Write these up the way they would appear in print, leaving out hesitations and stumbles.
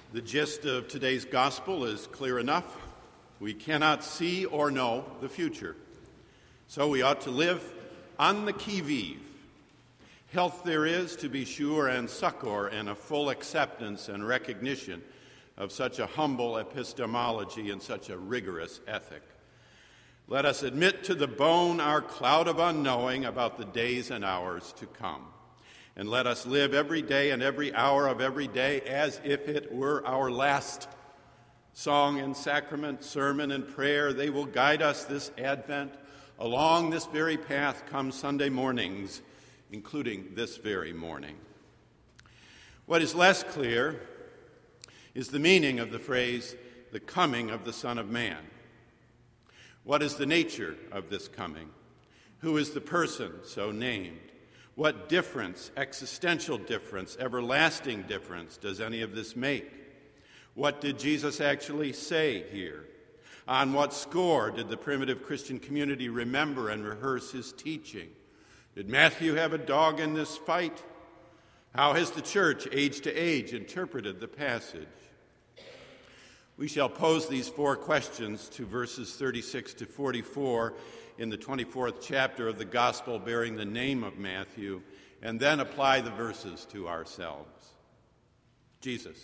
The gist of today's gospel is clear enough. We cannot see or know the future. So we ought to live on the qui-vive. Health there is, to be sure, and succor, and a full acceptance and recognition of such a humble epistemology and such a rigorous ethic. Let us admit to the bone our cloud of unknowing about the days and hours to come. And let us live every day and every hour of every day as if it were our last. Song and sacrament, sermon and prayer, they will guide us this Advent along this very path come Sunday mornings, including this very morning. What is less clear is the meaning of the phrase, the coming of the Son of Man. What is the nature of this coming? Who is the person so named? What difference, existential difference, everlasting difference does any of this make? What did Jesus actually say here? On what score did the primitive Christian community remember and rehearse his teaching? Did Matthew have a dog in this fight? How has the church, age to age, interpreted the passage? We shall pose these four questions to verses 36 to 44 in the 24th chapter of the Gospel bearing the name of Matthew, and then apply the verses to ourselves. Jesus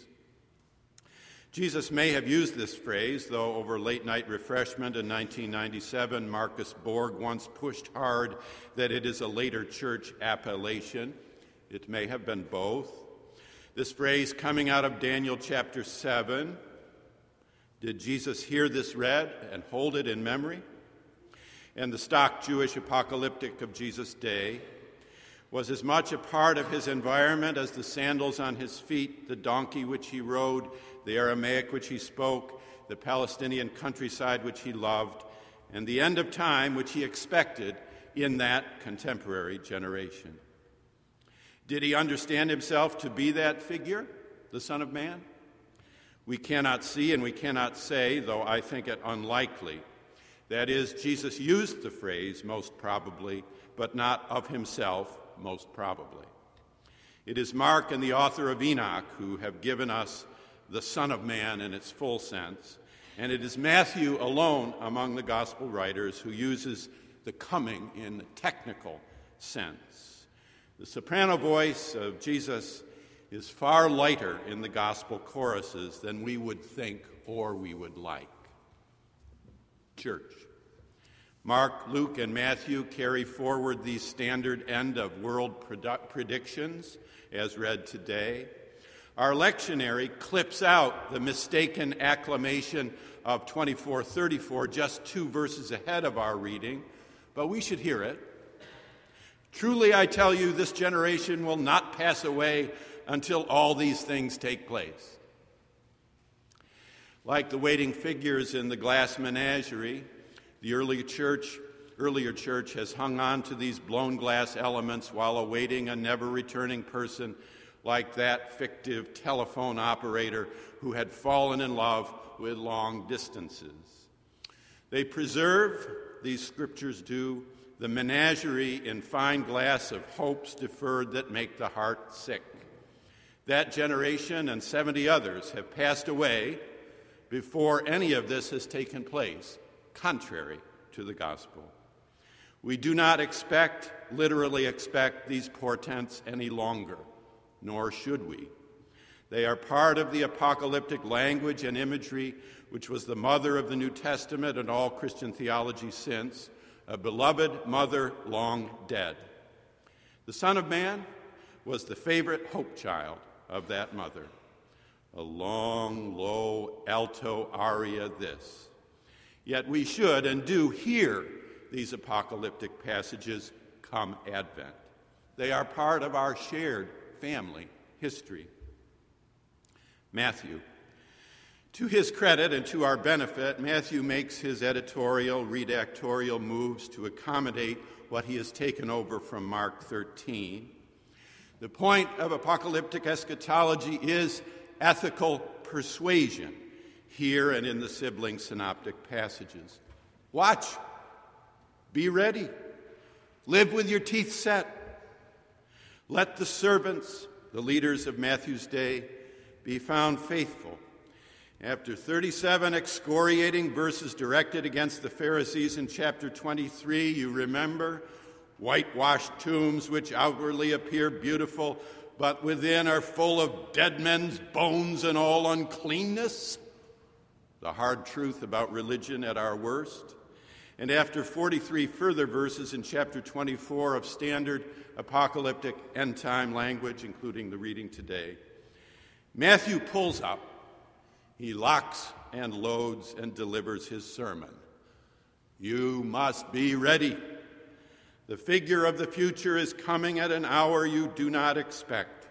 may have used this phrase, though over late-night refreshment in 1997, Marcus Borg once pushed hard that it is a later church appellation. It may have been both. This phrase coming out of Daniel chapter 7, did Jesus hear this read and hold it in memory? And the stock Jewish apocalyptic of Jesus' day was as much a part of his environment as the sandals on his feet, the donkey which he rode, the Aramaic which he spoke, the Palestinian countryside which he loved, and the end of time which he expected in that contemporary generation. Did he understand himself to be that figure, the Son of Man? We cannot see and we cannot say, though I think it unlikely. That is, Jesus used the phrase, most probably, but not of himself, most probably. It is Mark and the author of Enoch who have given us the Son of Man in its full sense, and it is Matthew alone among the gospel writers who uses the coming in the technical sense. The soprano voice of Jesus is far lighter in the gospel choruses than we would think or we would like. Church. Mark, Luke, and Matthew carry forward these standard end-of-world predictions, as read today. Our lectionary clips out the mistaken acclamation of 24:34, just 2 verses ahead of our reading, but we should hear it. Truly I tell you, this generation will not pass away until all these things take place. Like the waiting figures in the glass menagerie, the earlier church has hung on to these blown glass elements while awaiting a never-returning person like that fictive telephone operator who had fallen in love with long distances. They preserve, these scriptures do, the menagerie in fine glass of hopes deferred that make the heart sick. That generation and 70 others have passed away before any of this has taken place, contrary to the gospel. We do not literally expect these portents any longer, nor should we. They are part of the apocalyptic language and imagery which was the mother of the New Testament and all Christian theology since, a beloved mother long dead. The Son of Man was the favorite hope child of that mother. A long, low, alto aria this. Yet we should and do hear these apocalyptic passages come Advent. They are part of our shared family history. Matthew. To his credit and to our benefit, Matthew makes his editorial, redactorial moves to accommodate what he has taken over from Mark 13. The point of apocalyptic eschatology is ethical persuasion, here and in the sibling synoptic passages. Watch. Be ready. Live with your teeth set. Let the servants, the leaders of Matthew's day, be found faithful. After 37 excoriating verses directed against the Pharisees in chapter 23, you remember, whitewashed tombs which outwardly appear beautiful, but within are full of dead men's bones and all uncleanness. The hard truth about religion at our worst. And after 43 further verses in chapter 24 of standard apocalyptic end-time language, including the reading today, Matthew pulls up. He locks and loads and delivers his sermon. You must be ready. The figure of the future is coming at an hour you do not expect.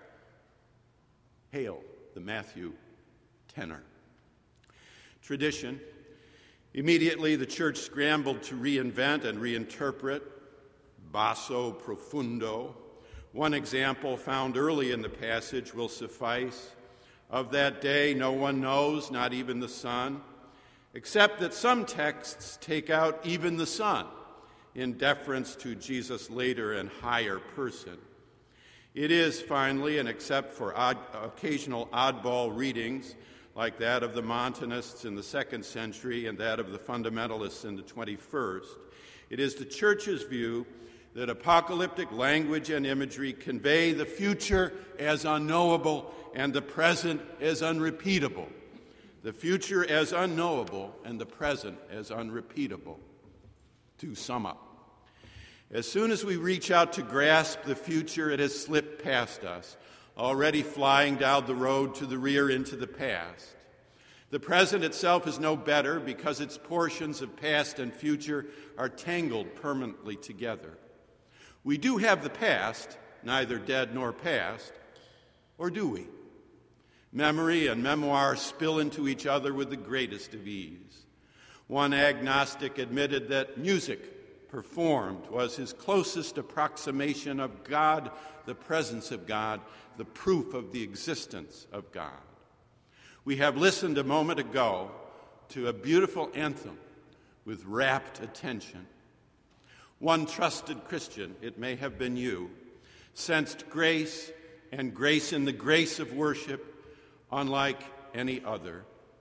Hail the Matthew tenor. Tradition. Immediately the church scrambled to reinvent and reinterpret basso profundo. One example found early in the passage will suffice. Of that day no one knows, not even the Son, except that some texts take out even the Son in deference to Jesus' later and higher person. It is, finally, and except for occasional oddball readings, like that of the Montanists in the 2nd century and that of the fundamentalists in the 21st, it is the Church's view that apocalyptic language and imagery convey the future as unknowable and the present as unrepeatable. The future as unknowable and the present as unrepeatable. To sum up, as soon as we reach out to grasp the future, it has slipped past us, already flying down the road to the rear into the past. The present itself is no better because its portions of past and future are tangled permanently together. We do have the past, neither dead nor past, or do we? Memory and memoir spill into each other with the greatest of ease. One agnostic admitted that music performed was his closest approximation of God, the presence of God, the proof of the existence of God. We have listened a moment ago to a beautiful anthem with rapt attention. One trusted Christian, it may have been you, sensed grace and grace in the grace of worship unlike any other.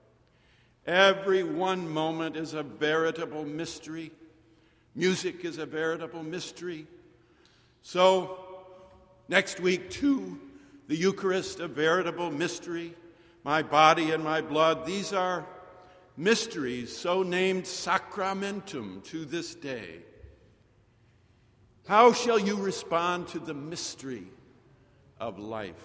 Every one moment is a veritable mystery. Music is a veritable mystery. So, next week, too, the Eucharist, a veritable mystery. My body and my blood, these are mysteries, so named sacramentum to this day. How shall you respond to the mystery of life?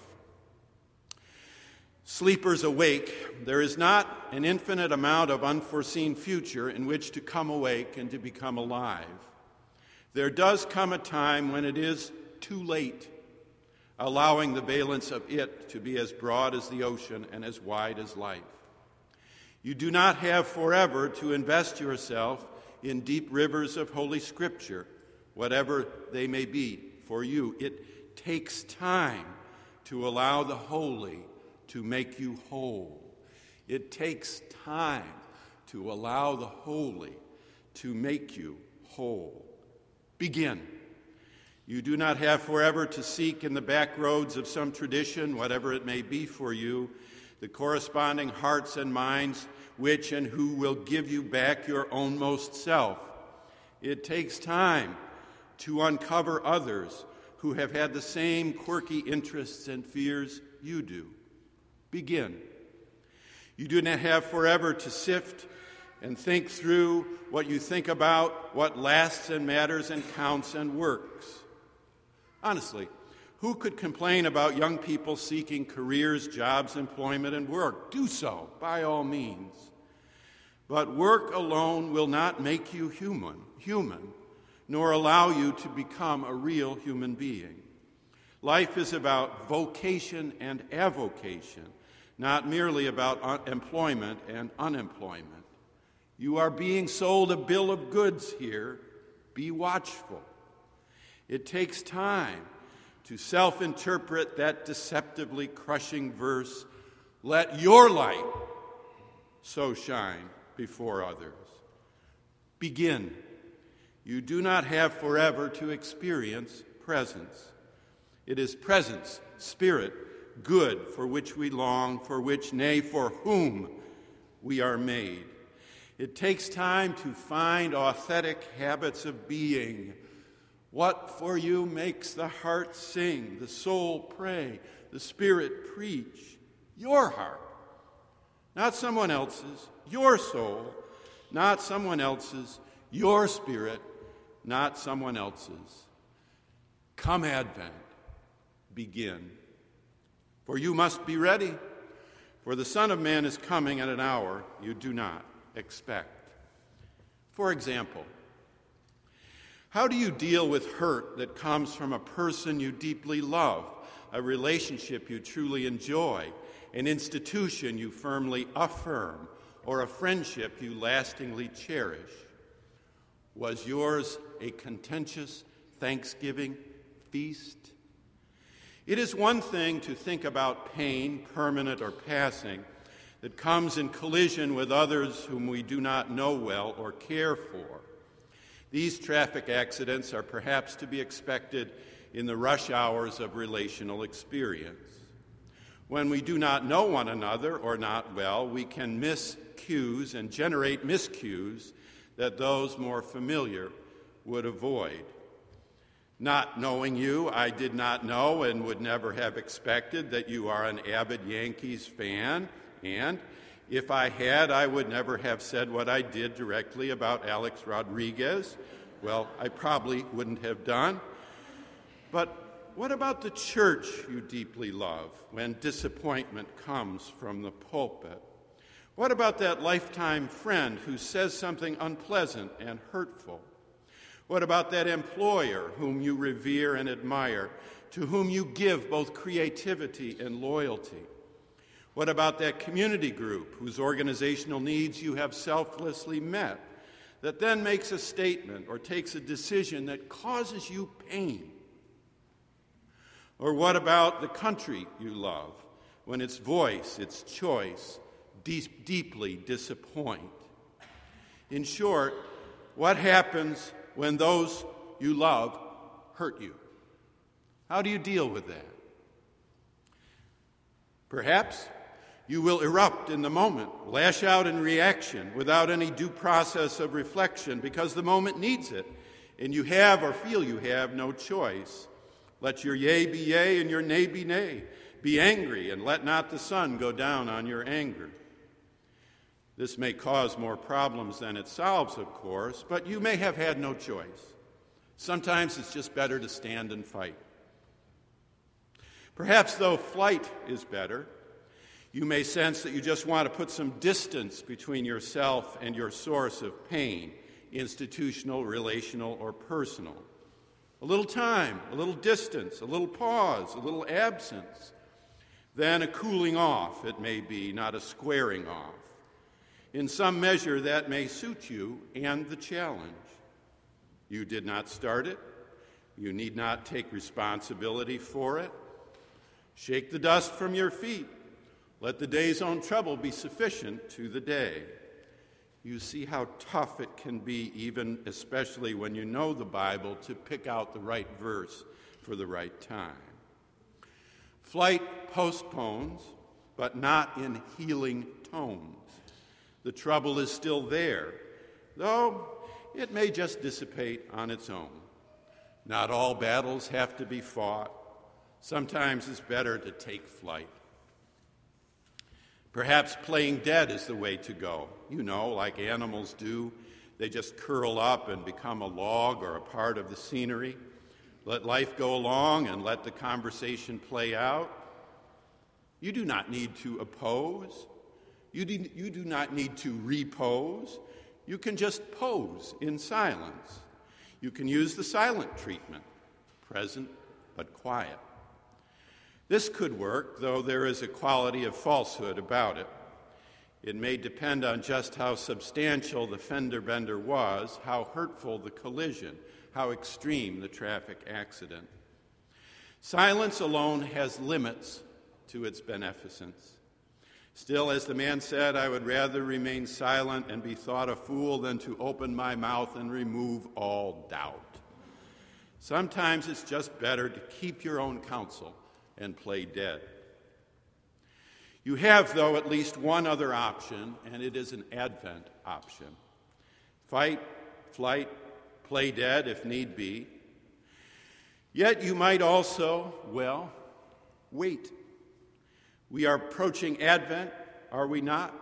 Sleepers awake, there is not an infinite amount of unforeseen future in which to come awake and to become alive. There does come a time when it is too late, allowing the valence of it to be as broad as the ocean and as wide as life. You do not have forever to invest yourself in deep rivers of Holy Scripture, whatever they may be for you. It takes time to allow the holy to make you whole. It takes time to allow the holy to make you whole. Begin. You do not have forever to seek in the back roads of some tradition, whatever it may be for you, the corresponding hearts and minds which and who will give you back your own most self. It takes time to uncover others who have had the same quirky interests and fears you do. Begin. You do not have forever to sift and think through what you think about, what lasts and matters and counts and works. Honestly, who could complain about young people seeking careers, jobs, employment, and work? Do so, by all means. But work alone will not make you human, nor allow you to become a real human being. Life is about vocation and avocation, not merely about employment and unemployment. You are being sold a bill of goods here. Be watchful. It takes time to self-interpret that deceptively crushing verse, "Let your light so shine before others." Begin. You do not have forever to experience presence. It is presence, spirit, good for which we long, for which, nay, for whom we are made. It takes time to find authentic habits of being. What for you makes the heart sing, the soul pray, the spirit preach? Your heart, not someone else's, your soul, not someone else's, your spirit, not someone else's. Come Advent, begin. For you must be ready, for the Son of Man is coming at an hour you do not expect. For example, how do you deal with hurt that comes from a person you deeply love, a relationship you truly enjoy, an institution you firmly affirm, or a friendship you lastingly cherish? Was yours a contentious Thanksgiving feast? It is one thing to think about pain, permanent or passing, that comes in collision with others whom we do not know well or care for. These traffic accidents are perhaps to be expected in the rush hours of relational experience. When we do not know one another or not well, we can miss cues and generate miscues that those more familiar would avoid. Not knowing you, I did not know and would never have expected that you are an avid Yankees fan, and if I had, I would never have said what I did directly about Alex Rodriguez. Well, I probably wouldn't have done. But what about the church you deeply love when disappointment comes from the pulpit? What about that lifetime friend who says something unpleasant and hurtful? What about that employer whom you revere and admire, to whom you give both creativity and loyalty? What about that community group whose organizational needs you have selflessly met, that then makes a statement or takes a decision that causes you pain? Or what about the country you love, when its voice, its choice, deeply disappoint? In short, what happens when those you love hurt you? How do you deal with that? Perhaps you will erupt in the moment, lash out in reaction without any due process of reflection because the moment needs it, and you have or feel you have no choice. Let your yea be yea and your nay be nay. Be angry and let not the sun go down on your anger. This may cause more problems than it solves, of course, but you may have had no choice. Sometimes it's just better to stand and fight. Perhaps, though, flight is better. You may sense that you just want to put some distance between yourself and your source of pain, institutional, relational, or personal. A little time, a little distance, a little pause, a little absence. Then a cooling off, it may be, not a squaring off. In some measure, that may suit you and the challenge. You did not start it. You need not take responsibility for it. Shake the dust from your feet. Let the day's own trouble be sufficient to the day. You see how tough it can be, even especially when you know the Bible, to pick out the right verse for the right time. Flight postpones, but not in healing tones. The trouble is still there, though it may just dissipate on its own. Not all battles have to be fought. Sometimes it's better to take flight. Perhaps playing dead is the way to go. You know, like animals do. They just curl up and become a log or a part of the scenery. Let life go along and let the conversation play out. You do not need to oppose. You do not need to repose. You can just pose in silence. You can use the silent treatment, present but quiet. This could work, though there is a quality of falsehood about it. It may depend on just how substantial the fender bender was, how hurtful the collision, how extreme the traffic accident. Silence alone has limits to its beneficence. Still, as the man said, I would rather remain silent and be thought a fool than to open my mouth and remove all doubt. Sometimes it's just better to keep your own counsel and play dead. You have, though, at least one other option, and it is an Advent option. Fight, flight, play dead if need be. Yet you might also, wait. We are approaching Advent, are we not?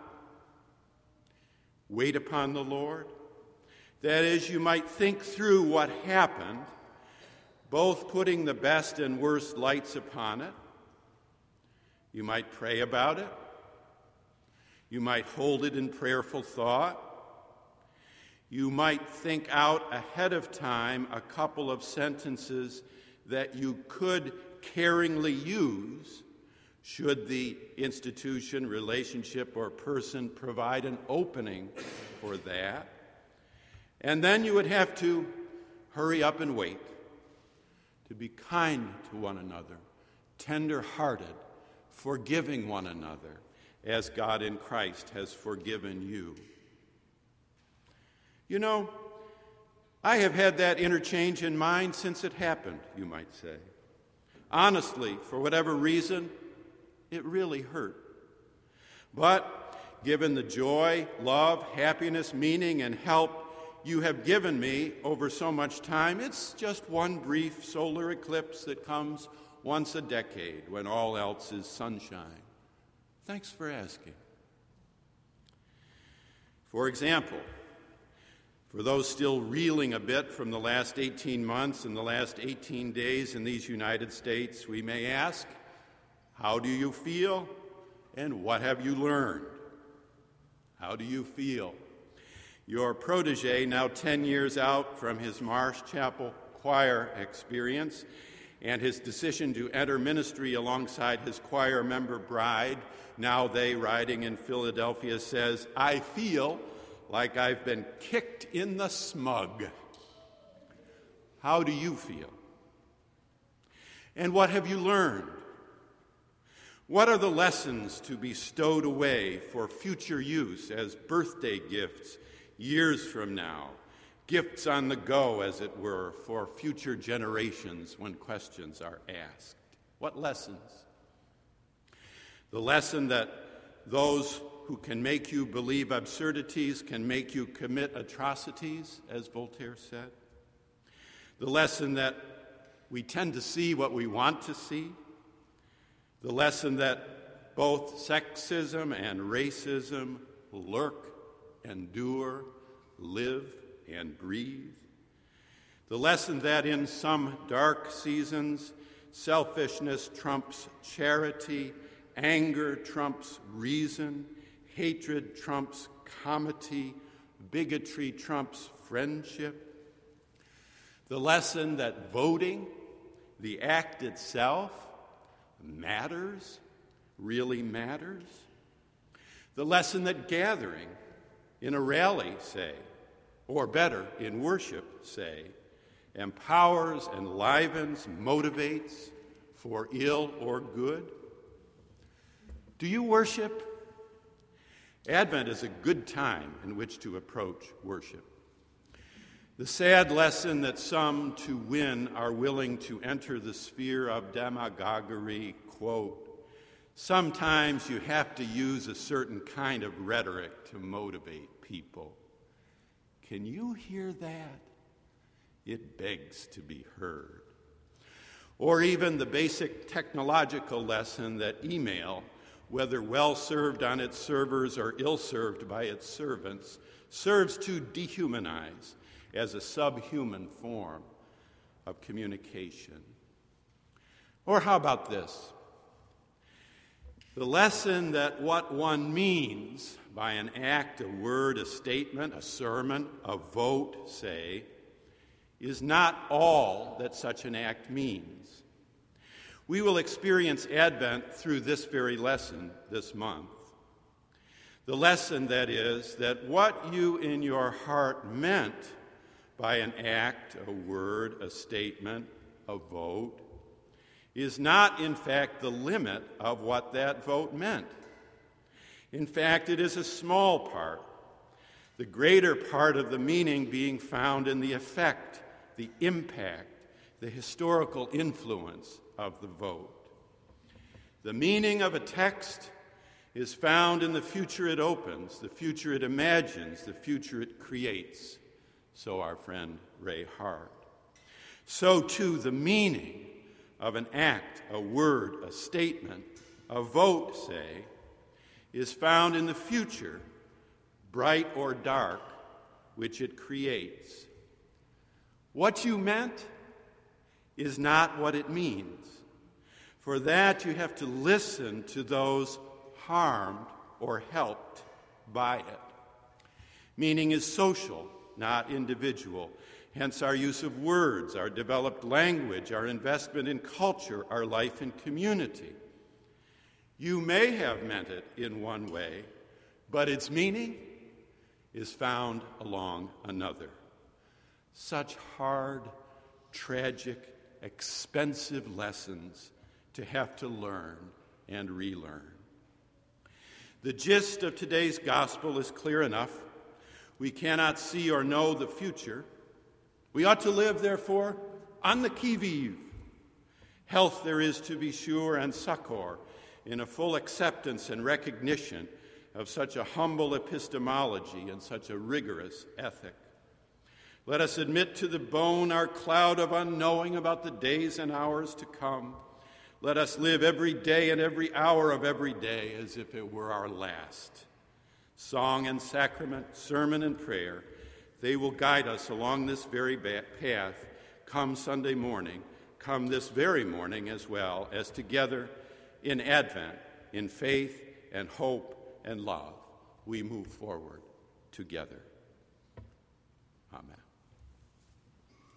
Wait upon the Lord. That is, you might think through what happened, both putting the best and worst lights upon it. You might pray about it. You might hold it in prayerful thought. You might think out ahead of time a couple of sentences that you could caringly use should the institution, relationship, or person provide an opening for that. And then you would have to hurry up and wait, to be kind to one another, tender-hearted, forgiving one another, as God in Christ has forgiven you. You know, I have had that interchange in mind since it happened, you might say. Honestly, for whatever reason, it really hurt. But given the joy, love, happiness, meaning, and help you have given me over so much time, it's just one brief solar eclipse that comes once a decade when all else is sunshine. Thanks for asking. For example, for those still reeling a bit from the last 18 months and the last 18 days in these United States, we may ask, how do you feel and what have you learned? How do you feel? Your protege, now 10 years out from his Marsh Chapel choir experience and his decision to enter ministry alongside his choir member bride, now they riding in Philadelphia, says, I feel like I've been kicked in the smug. How do you feel? And what have you learned? What are the lessons to be stowed away for future use as birthday gifts years from now, gifts on the go, as it were, for future generations when questions are asked? What lessons? The lesson that those who can make you believe absurdities can make you commit atrocities, as Voltaire said. The lesson that we tend to see what we want to see. The lesson that both sexism and racism lurk, endure, live, and breathe. The lesson that in some dark seasons, selfishness trumps charity, anger trumps reason, hatred trumps comity, bigotry trumps friendship. The lesson that voting, the act itself, matters, really matters. The lesson that gathering in a rally, say, or better, in worship, say, empowers, enlivens, motivates for ill or good. Do you worship? Advent is a good time in which to approach worship. The sad lesson that some to win are willing to enter the sphere of demagoguery, quote, sometimes you have to use a certain kind of rhetoric to motivate people. Can you hear that? It begs to be heard. Or even the basic technological lesson that email, whether well-served on its servers or ill-served by its servants, serves to dehumanize as a subhuman form of communication. Or how about this? The lesson that what one means by an act, a word, a statement, a sermon, a vote, say, is not all that such an act means. We will experience Advent through this very lesson this month. The lesson, that is, that what you in your heart meant by an act, a word, a statement, a vote, is not, in fact, the limit of what that vote meant. In fact, it is a small part, the greater part of the meaning being found in the effect, the impact, the historical influence of the vote. The meaning of a text is found in the future it opens, the future it imagines, the future it creates. So our friend Ray Hard. So too the meaning of an act, a word, a statement, a vote, say, is found in the future, bright or dark, which it creates. What you meant is not what it means. For that, you have to listen to those harmed or helped by it. Meaning is social, not individual. Hence our use of words, our developed language, our investment in culture, our life in community. You may have meant it in one way, but its meaning is found along another. Such hard, tragic, expensive lessons to have to learn and relearn. The gist of today's gospel is clear enough. We cannot see or know the future. We ought to live, therefore, on the qui-vive. Health there is, to be sure, and succor in a full acceptance and recognition of such a humble epistemology and such a rigorous ethic. Let us admit to the bone our cloud of unknowing about the days and hours to come. Let us live every day and every hour of every day as if it were our last. Song and sacrament, sermon and prayer, they will guide us along this very path, come Sunday morning, come this very morning as well, as together in Advent, in faith and hope and love, we move forward together.